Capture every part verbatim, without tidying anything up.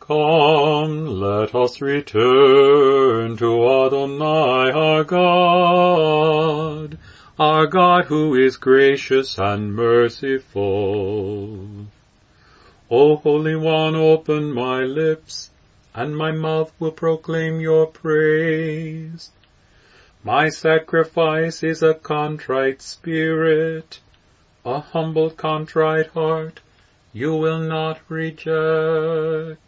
Come, let us return to Adonai our God, our God who is gracious and merciful. O Holy One, open my lips, and my mouth will proclaim your praise. My sacrifice is a contrite spirit, a humble contrite heart you will not reject.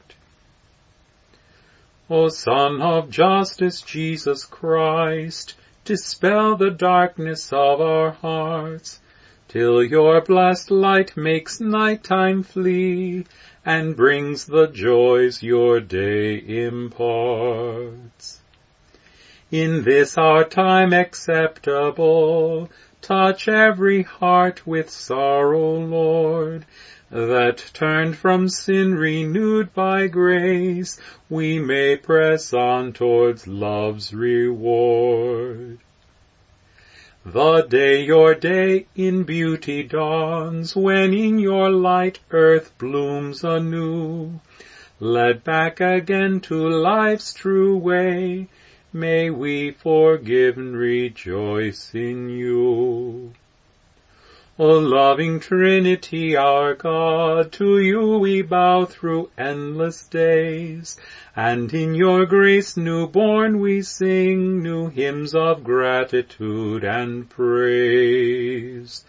O Son of Justice, Jesus Christ, dispel the darkness of our hearts, till your blessed light makes nighttime flee, and brings the joys your day imparts. In this our time acceptable, touch every heart with sorrow, Lord, that turned from sin, renewed by grace, we may press on towards love's reward. The day, your day, in beauty dawns, when in your light earth blooms anew. Led back again to life's true way, may we forgiven rejoice in you. O loving Trinity, our God, to you we bow through endless days, and in your grace newborn we sing new hymns of gratitude and praise.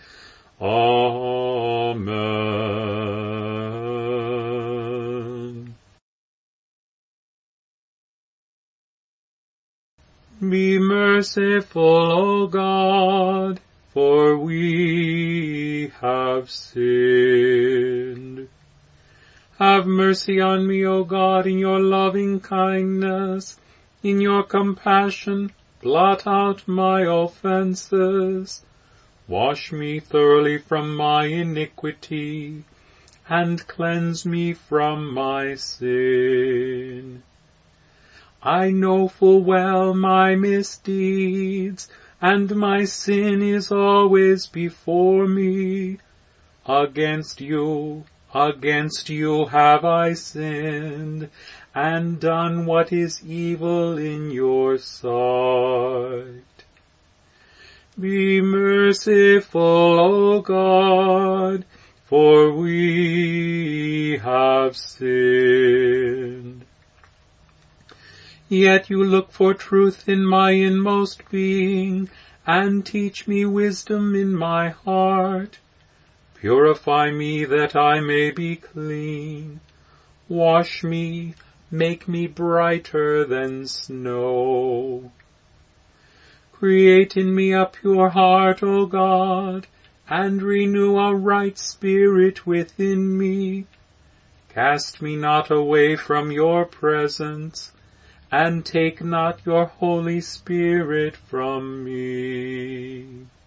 Amen. Be merciful, O God, for we have sinned. Have mercy on me, O God, in your loving kindness. In your compassion, blot out my offenses. Wash me thoroughly from my iniquity, and cleanse me from my sin. I know full well my misdeeds, and my sin is always before me. Against you, against you have I sinned, and done what is evil in your sight. Be merciful, O God, for we have sinned. Yet you look for truth in my inmost being, and teach me wisdom in my heart. Purify me that I may be clean. Wash me, make me brighter than snow. Create in me a pure heart, O God, and renew a right spirit within me. Cast me not away from your presence, and take not your Holy Spirit from me.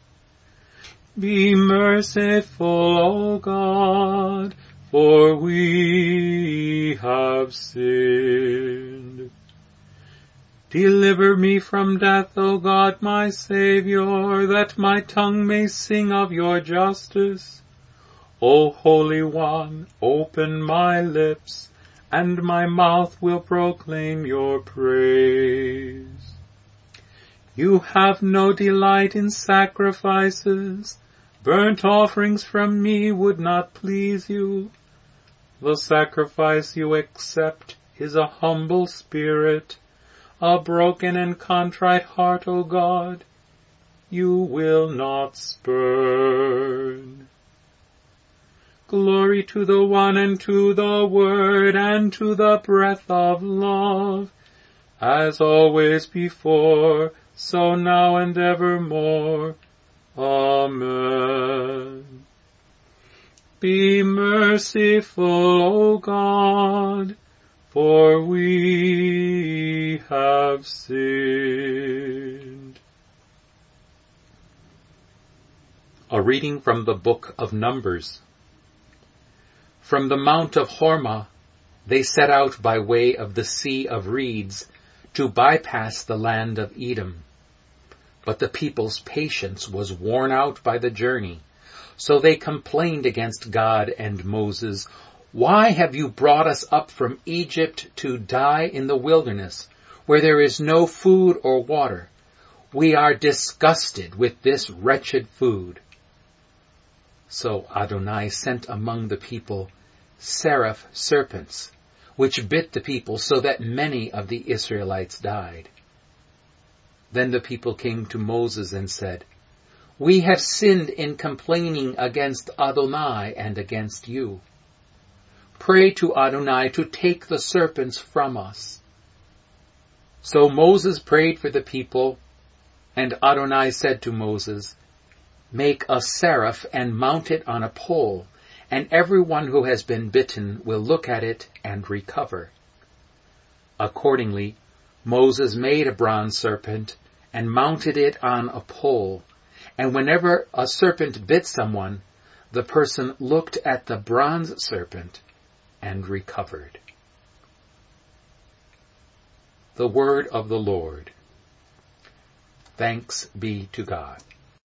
Be merciful, O God, for we have sinned. Deliver me from death, O God, my Saviour, that my tongue may sing of your justice. O Holy One, open my lips, and my mouth will proclaim your praise. You have no delight in sacrifices. Burnt offerings from me would not please you. The sacrifice you accept is a humble spirit, a broken and contrite heart, O God, you will not spurn. Glory to the One, and to the Word, and to the breath of love, as always before, so now and evermore. Amen. Be merciful, O God, for we have sinned. A reading from the book of Numbers. From the Mount of Hormah, they set out by way of the Sea of Reeds to bypass the land of Edom. But the people's patience was worn out by the journey, so they complained against God and Moses. Why have you brought us up from Egypt to die in the wilderness, where there is no food or water? We are disgusted with this wretched food. So Adonai sent among the people seraph serpents, which bit the people so that many of the Israelites died. Then the people came to Moses and said, We have sinned in complaining against Adonai and against you. Pray to Adonai to take the serpents from us. So Moses prayed for the people, and Adonai said to Moses, Make a seraph and mount it on a pole, and everyone who has been bitten will look at it and recover. Accordingly, Moses made a bronze serpent and mounted it on a pole, and whenever a serpent bit someone, the person looked at the bronze serpent and recovered. The word of the Lord. Thanks be to God.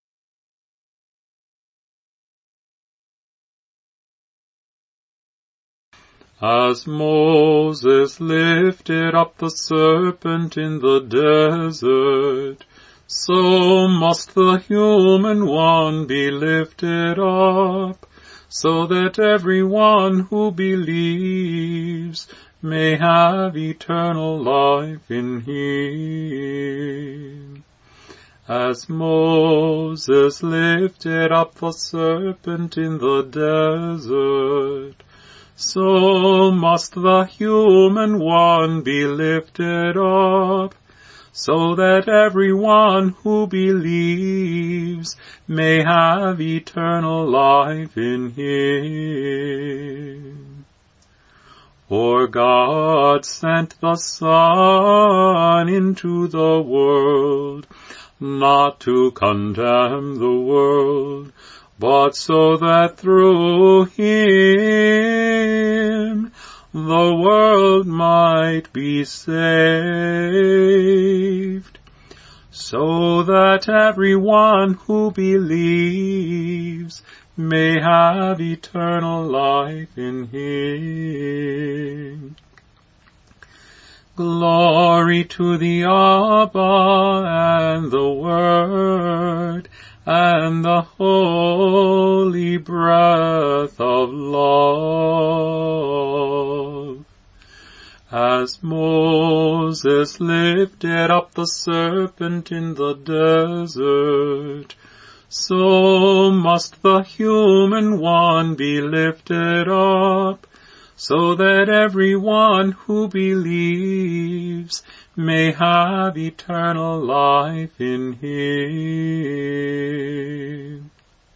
As Moses lifted up the serpent in the desert, so must the human one be lifted up, so that everyone who believes may have eternal life in him. As Moses lifted up the serpent in the desert, so must the human one be lifted up, so that everyone who believes may have eternal life in him. For God sent the Son into the world, not to condemn the world, but so that through him the world might be saved, so that everyone who believes may have eternal life in him. Glory to the Abba and the Word and the holy breath of love. As Moses lifted up the serpent in the desert, so must the human one be lifted up, so that everyone who believes may have eternal life in him.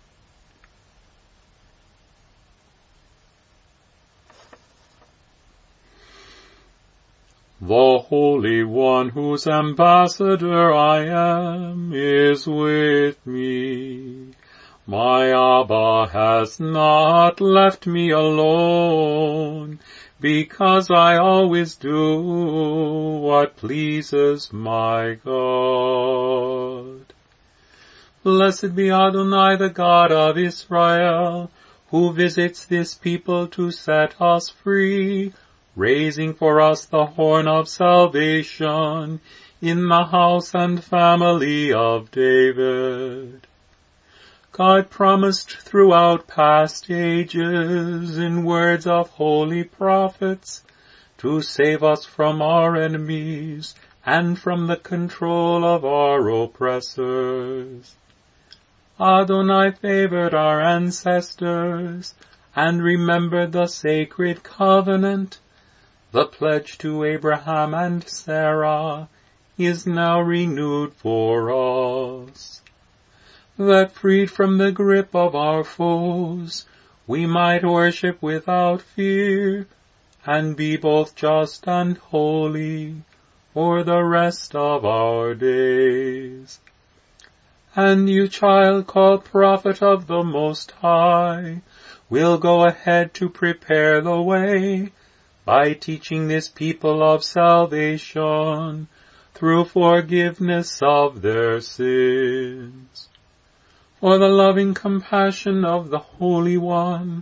The Holy One, whose ambassador I am, is with me. My Abba has not left me alone, because I always do what pleases my God. Blessed be Adonai, the God of Israel, who visits this people to set us free, raising for us the horn of salvation in the house and family of David. God promised throughout past ages in words of holy prophets to save us from our enemies and from the control of our oppressors. Adonai favored our ancestors and remembered the sacred covenant. The pledge to Abraham and Sarah is now renewed for us, that freed from the grip of our foes, we might worship without fear, and be both just and holy for the rest of our days. And you, child called prophet of the Most High, will go ahead to prepare the way, by teaching this people of salvation through forgiveness of their sins. For the loving compassion of the Holy One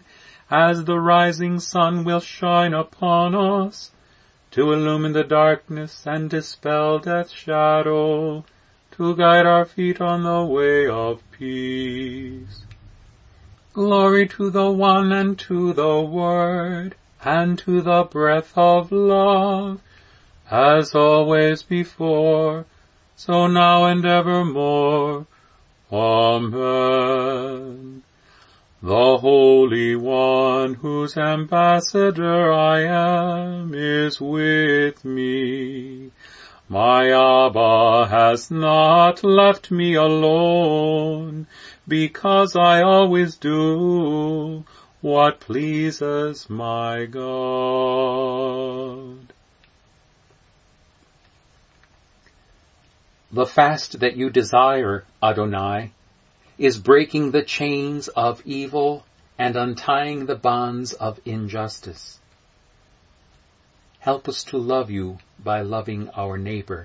as the rising sun will shine upon us, to illumine the darkness and dispel death's shadow, to guide our feet on the way of peace. Glory to the One and to the Word and to the breath of love, as always before, so now and evermore. Amen. The Holy One, whose ambassador I am, is with me. My Abba has not left me alone, because I always do what pleases my God. The fast that you desire, Adonai, is breaking the chains of evil and untying the bonds of injustice. Help us to love you by loving our neighbor.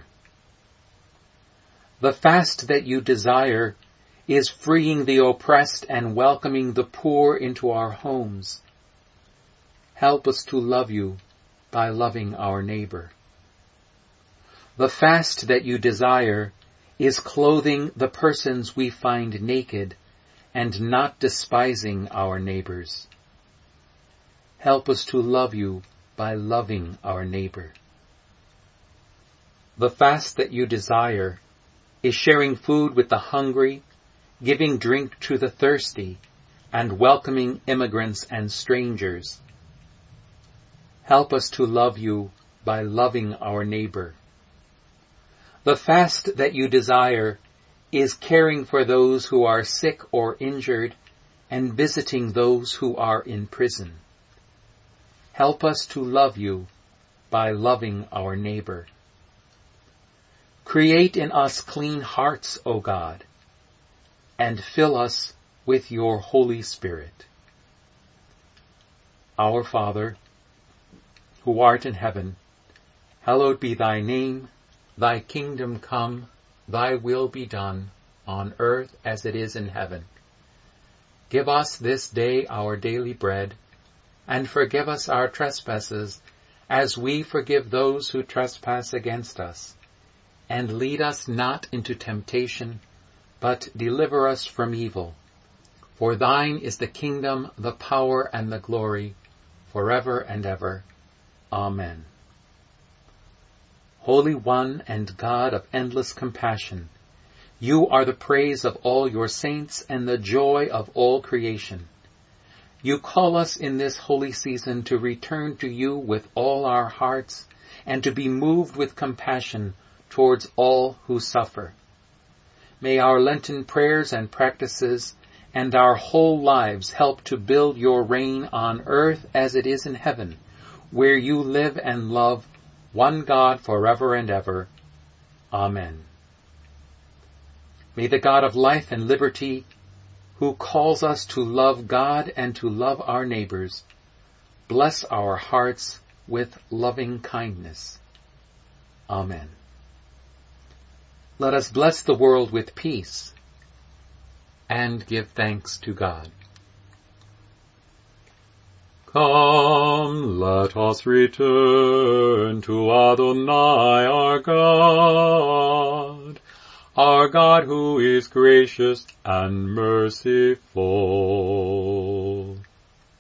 The fast that you desire is freeing the oppressed and welcoming the poor into our homes. Help us to love you by loving our neighbor. The fast that you desire is clothing the persons we find naked and not despising our neighbors. Help us to love you by loving our neighbor. The fast that you desire is sharing food with the hungry, giving drink to the thirsty, and welcoming immigrants and strangers. Help us to love you by loving our neighbor. The fast that you desire is caring for those who are sick or injured and visiting those who are in prison. Help us to love you by loving our neighbor. Create in us clean hearts, O God, and fill us with your Holy Spirit. Our Father, who art in heaven, hallowed be thy name. Thy kingdom come, thy will be done, on earth as it is in heaven. Give us this day our daily bread, and forgive us our trespasses, as we forgive those who trespass against us. And lead us not into temptation, but deliver us from evil. For thine is the kingdom, the power, and the glory, forever and ever. Amen. Holy One and God of endless compassion, you are the praise of all your saints and the joy of all creation. You call us in this holy season to return to you with all our hearts and to be moved with compassion towards all who suffer. May our Lenten prayers and practices and our whole lives help to build your reign on earth as it is in heaven, where you live and love one God forever and ever. Amen. May the God of life and liberty, who calls us to love God and to love our neighbors, bless our hearts with loving kindness. Amen. Let us bless the world with peace and give thanks to God. Come, let us return to Adonai our God, our God who is gracious and merciful.